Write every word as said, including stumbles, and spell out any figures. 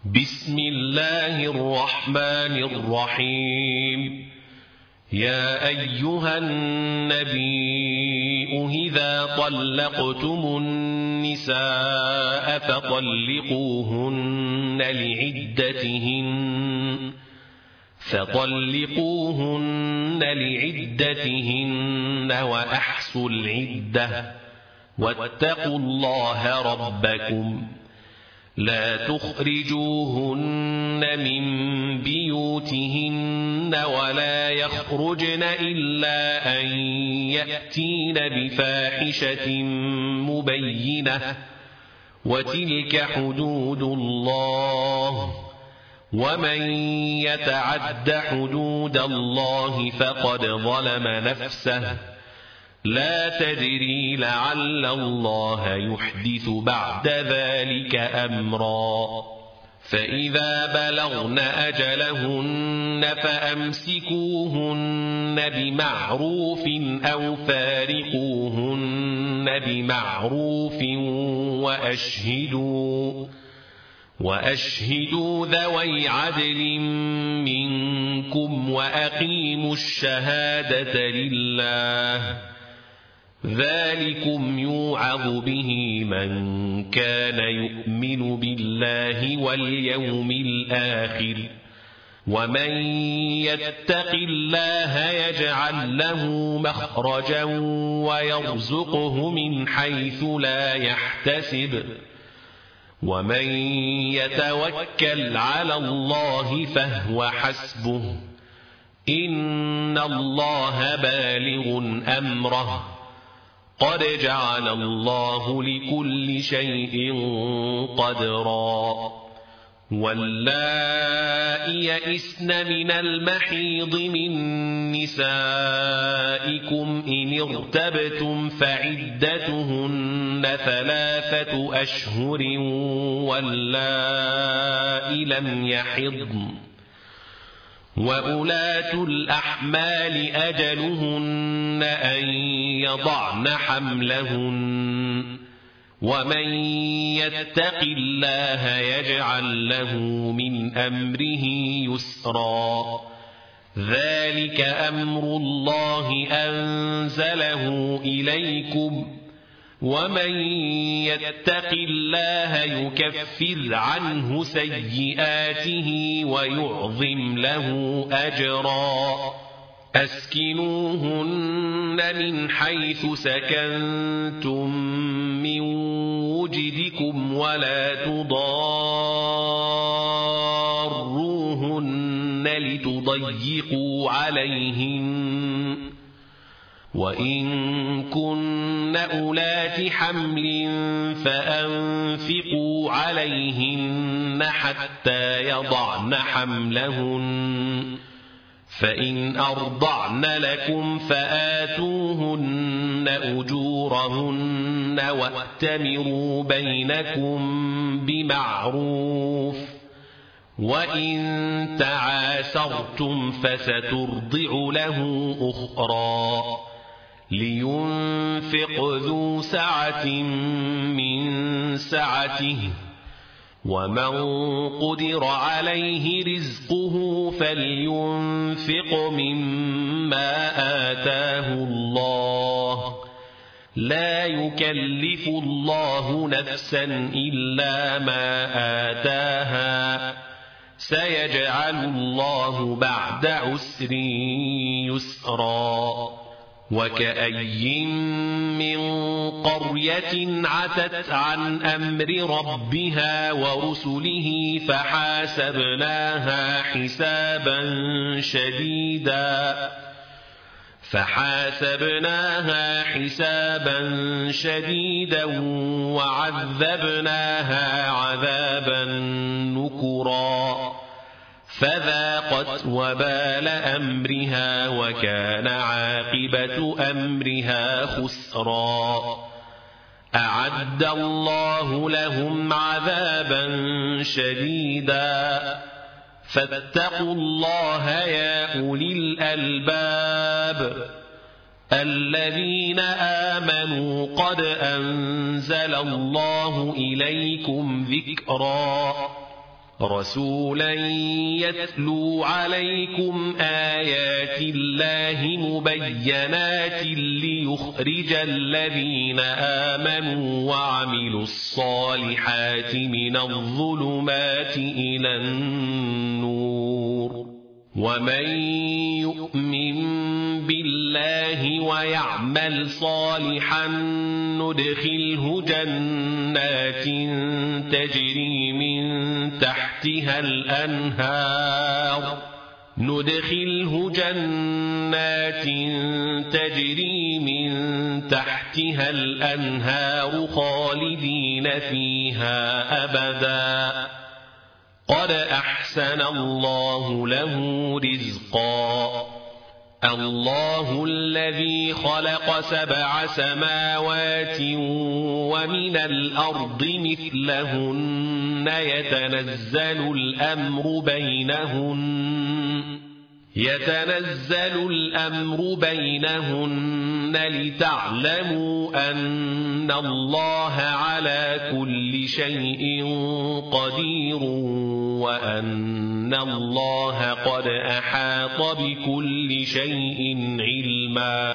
بسم الله الرحمن الرحيم. يا أيها النبي إذا طلقتم النساء فطلقوهن لعدتهن فطلقوهن لعدتهن وأحصوا العدة واتقوا الله ربكم لا تخرجوهن من بيوتهن ولا يخرجن إلا أن يأتين بفاحشة مبينة وتلك حدود الله ومن يتعد حدود الله فقد ظلم نفسه لا تدري لعل الله يحدث بعد ذلك أمرا. فإذا بلغن أجلهن فأمسكوهن بمعروف أو فارقوهن بمعروف وأشهدوا وأشهدوا ذوي عدل منكم وأقيموا الشهادة لله ذلكم يوعظ به من كان يؤمن بالله واليوم الآخر ومن يتق الله يجعل له مخرجا ويرزقه من حيث لا يحتسب ومن يتوكل على الله فهو حسبه إن الله بالغ أمره قد جعل الله لكل شيء قدرا. واللائي يئسن من المحيض من نسائكم إن ارتبتم فعدتهن ثلاثة أشهر واللائي لم يحضن وأولاة الأحمال أجلهن أن يضعن حملهن ومن يتق الله يجعل له من أمره يسرا ذلك أمر الله أنزله إليكم ومن يتق الله يكفر عنه سيئاته ويعظم له أجرا. أسكنوهن من حيث سكنتم من وجدكم ولا تضاروهن لتضيقوا عليهن وإن كن أولات حمل فأنفقوا عليهن حتى يضعن حملهن فإن أرضعن لكم فآتوهن أجورهن وأتمروا بينكم بمعروف وإن تعاسرتم فسترضع له أخرى لينفق ذو سعة من سعته ومن قدر عليه رزقه فلينفق مما آتاه الله لا يكلف الله نفسا إلا ما آتاها سيجعل الله بعد عسر يسرا. وكأي من قرية عتت عن أمر ربها ورسله فحاسبناها حسابا شديدا فحاسبناها حسابا شديدا وعذبناها عذابا نكرا فذاقت وبال أمرها وكان عاقبة أمرها خسرا. أعد الله لهم عذابا شديدا فاتقوا الله يا أولي الألباب الذين آمنوا قد أنزل الله إليكم ذكرا رسولا يتلو عليكم آيات الله مبينات ليخرج الذين آمنوا وعملوا الصالحات من الظلمات إلى النور ومن يؤمن بالله ويعمل صالحا ندخله جنات تجري من تحتها الأنهار ندخله جنات تجري من تحتها الأنهار خالدين فيها أبدا قد أحسن الله له رزقا الله الذي خلق سبع سماوات ومن الأرض مثلهن يتنزل الأمر بينهن يتنزل الأمر بينهن لتعلموا أن الله على كل شيء قدير وأن الله قد أحاط بكل شيء علما.